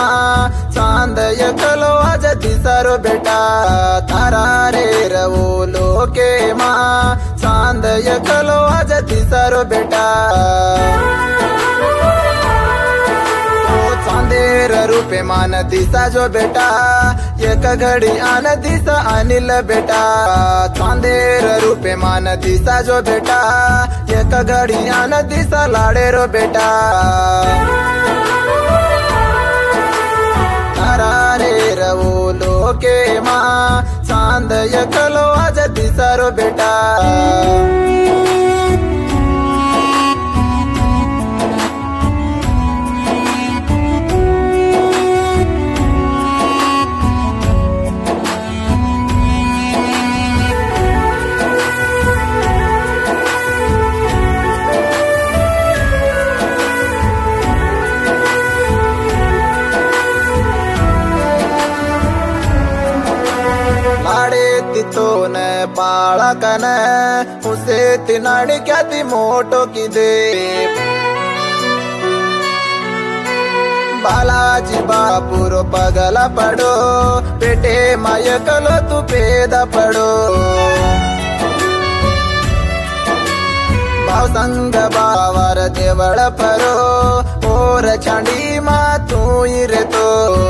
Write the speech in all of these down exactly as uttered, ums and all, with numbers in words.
माँ चांद एकलो आज दिसारो बेटा तारा रे रवो लोके माँ चांद एकलो आज दिसारो बेटा चांदेर रूपे मान दिसा जो बेटा एक घड़ी आन दिसा अनिल बेटा चांदेर रूपे मान दिसा जो बेटा एक घड़ी आन दिसा लाडे रो बेटा तारा रे रवो लोके माँ चांद एकलो आज दिसा रो बेटा तो न बाळकन उसे तिनाडी क्या ती मोटो की दे बालाजी बापुरो पगला पडो बेटे मायकलो तू पेद पडो भाव संग बावर देवळ परो और छांडी मा तू रे तो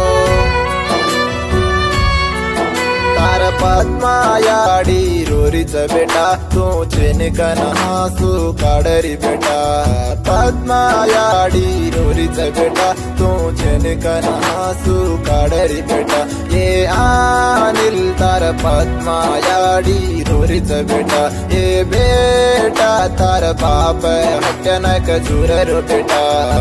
पद्मायाडी रोरीच बेटा तू चेनिकन हासू काडरी बेटा पद्मायाडी रोरीच बेटा तू चेनिकन हासू काडरी बेटा ये अनिल तार पद्मायाडी रोरीच बेटा ये बेटा तार बाप हट्टनक जुररो बेटा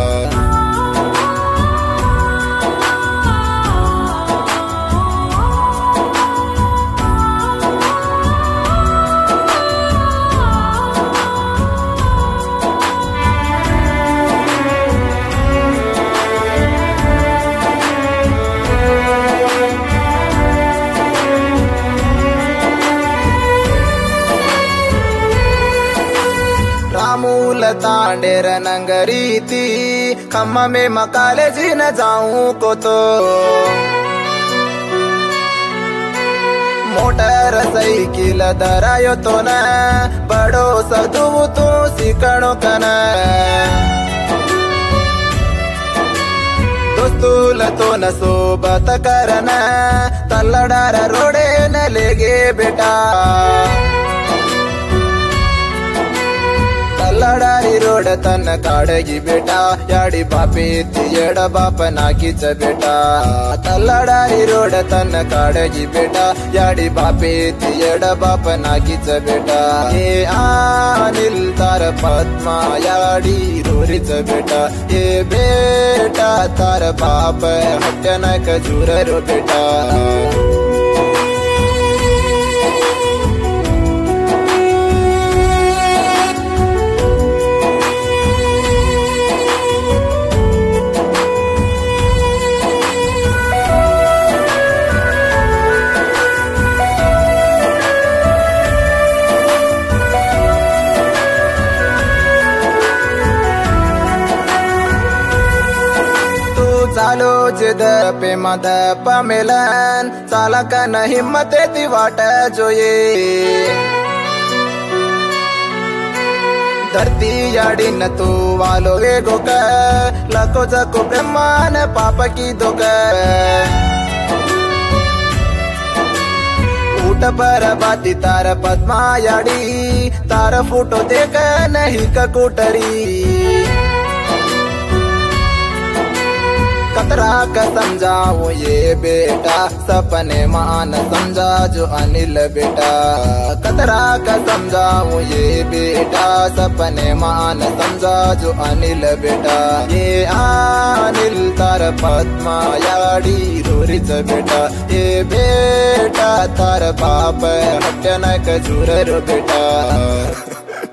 रामूल तांडेर नंगरीती खम्मा में मकाले जी न जाऊं को तो मोटर साइकिल दरायो तो न बड़ो सदु तो सिकणो कन दोस्तूल तो न सोबत करन तल्लडार रोडे न लेगे बेटा लडारी रोड तन काडगी बेटा याडी बापी तियड बाप नाकीच बेटा तल्लडारी रोड तन काडगी बेटा याडी बापी तियड बाप नाकीच बेटा ये अनिल तार पद्मा याडी रोरीच बेटा ये बेटा तार बाप हट्टनक जुररो बेटा चालो जिद पे मद पमिलन चालक न हिम्मत ती वाट जोये धरती याडी न तू वालो वे गोक लको जको ब्रह्मान पाप की दोक ऊट पर बाती तार पद्मा याडी तार फोटो देख नहीं कूटरी कतरा का समझाओ ये बेटा सपने मान समझा जो अनिल बेटा कतरा का समझाओ ये बेटा सपने मान समझा जो अनिल बेटा ये अनिल तार पद्मा याडी रोरीच बेटा ये बेटा तार बाप हट्टनक जुररो बेटा